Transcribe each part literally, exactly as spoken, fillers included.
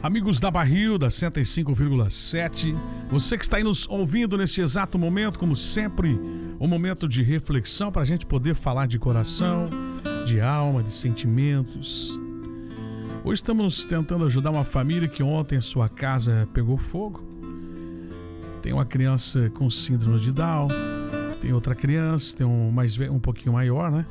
Amigos da Barril, da cento e cinco vírgula sete, você que está aí nos ouvindo neste exato momento, como sempre, um momento de reflexão para a gente poder falar de coração, de alma, de sentimentos. Hoje estamos tentando ajudar uma família que ontem a sua casa pegou fogo. Tem uma criança com síndrome de Down, tem outra criança, tem um, mais, um pouquinho maior, né?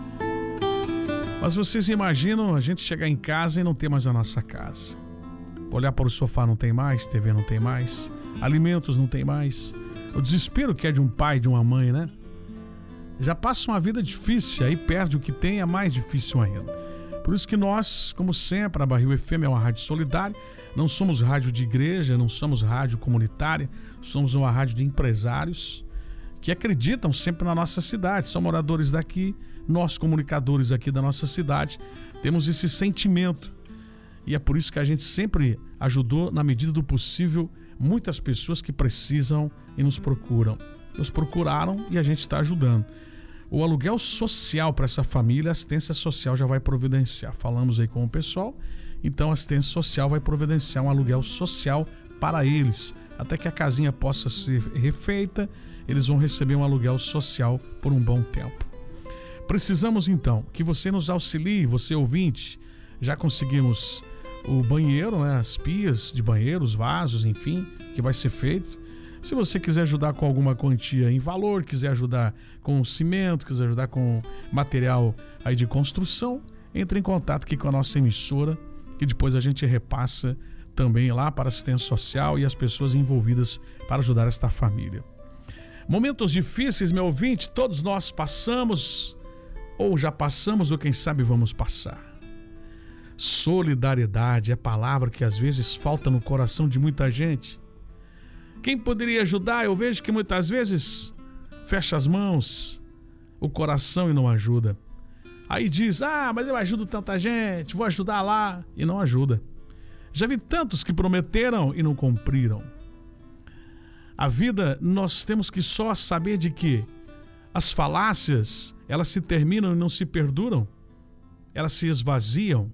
Mas vocês imaginam a gente chegar em casa e não ter mais a nossa casa. Olhar para o sofá não tem mais, T V não tem mais, alimentos não tem mais. O desespero que é de um pai, de uma mãe, né? Já passa uma vida difícil, aí perde o que tem, é mais difícil ainda. Por isso que nós, como sempre, a Barril F M é uma rádio solidária, não somos rádio de igreja, não somos rádio comunitária, somos uma rádio de empresários que acreditam sempre na nossa cidade, são moradores daqui, nós comunicadores aqui da nossa cidade, temos esse sentimento. E é por isso que a gente sempre ajudou, na medida do possível, muitas pessoas que precisam e nos procuram. Nos procuraram e a gente está ajudando. O aluguel social para essa família, a assistência social já vai providenciar. Falamos aí com o pessoal, então a assistência social vai providenciar um aluguel social para eles. Até que a casinha possa ser refeita, eles vão receber um aluguel social por um bom tempo. Precisamos então que você nos auxilie, você ouvinte. Já conseguimos o banheiro, né, as pias de banheiro, os vasos, enfim, que vai ser feito. Se você quiser ajudar com alguma quantia em valor, quiser ajudar com cimento, quiser ajudar com material aí de construção, entre em contato aqui com a nossa emissora, que depois a gente repassa também lá para a assistência social e as pessoas envolvidas para ajudar esta família. Momentos difíceis, meu ouvinte, todos nós passamos, ou já passamos, ou quem sabe vamos passar. Solidariedade é a palavra que às vezes falta no coração de muita gente. Quem poderia ajudar? Eu vejo que muitas vezes fecha as mãos, o coração e não ajuda. Aí diz, ah, mas eu ajudo tanta gente, vou ajudar lá, e não ajuda. Já vi tantos que prometeram e não cumpriram. A vida, nós temos que só saber de que as falácias, elas se terminam e não se perduram, elas se esvaziam.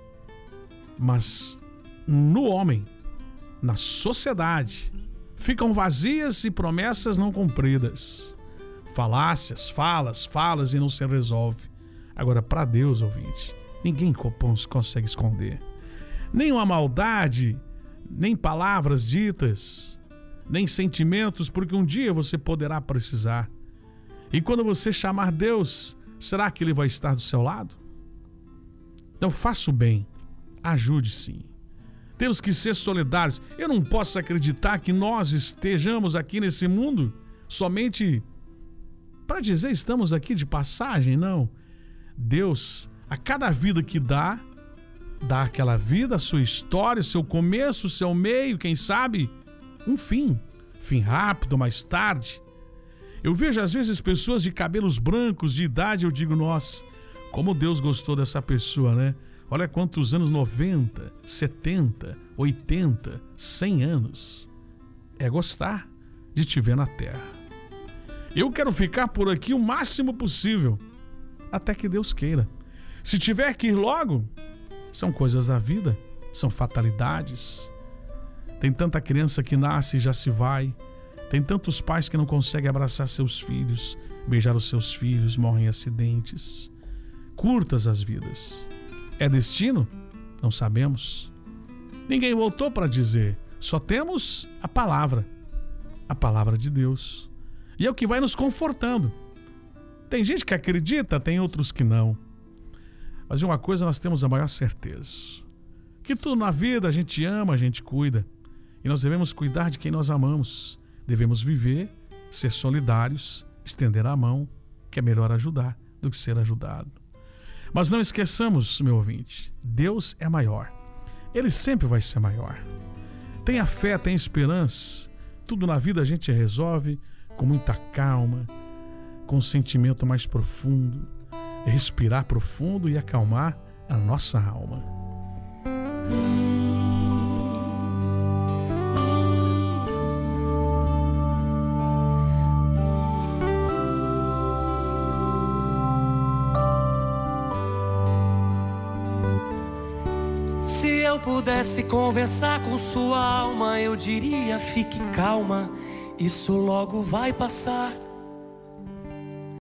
Mas no homem, na sociedade, ficam vazias e promessas não cumpridas. Falácias, falas, falas e não se resolve. Agora, para Deus, ouvinte, ninguém consegue esconder. Nem uma maldade, nem palavras ditas, nem sentimentos, porque um dia você poderá precisar. E quando você chamar Deus, será que Ele vai estar do seu lado? Então faça o bem. Ajude sim. Temos que ser solidários. Eu não posso acreditar que nós estejamos aqui nesse mundo somente para dizer estamos aqui de passagem, não. Deus, a cada vida que dá, dá aquela vida, a sua história, o seu começo, o seu meio, quem sabe, um fim. Fim rápido, mais tarde. Eu vejo às vezes pessoas de cabelos brancos, de idade, eu digo, nossa, como Deus gostou dessa pessoa, né? Olha quantos anos, noventa, setenta, oitenta, cem anos. É gostar de te ver na terra. Eu quero ficar por aqui o máximo possível, até que Deus queira. Se tiver que ir logo, são coisas da vida, são fatalidades. Tem tanta criança que nasce e já se vai. Tem tantos pais que não conseguem abraçar seus filhos, beijar os seus filhos, morrem em acidentes. Curtas as vidas. É destino? Não sabemos. Ninguém voltou para dizer. Só temos a palavra. A palavra de Deus. E é o que vai nos confortando. Tem gente que acredita, tem outros que não. Mas de uma coisa nós temos a maior certeza. Que tudo na vida a gente ama, a gente cuida. E nós devemos cuidar de quem nós amamos. Devemos viver, ser solidários, estender a mão, que é melhor ajudar do que ser ajudado. Mas não esqueçamos, meu ouvinte, Deus é maior. Ele sempre vai ser maior. Tenha fé, tenha esperança. Tudo na vida a gente resolve com muita calma, com um sentimento mais profundo, respirar profundo e acalmar a nossa alma. Se eu pudesse conversar com sua alma, eu diria: fique calma, isso logo vai passar.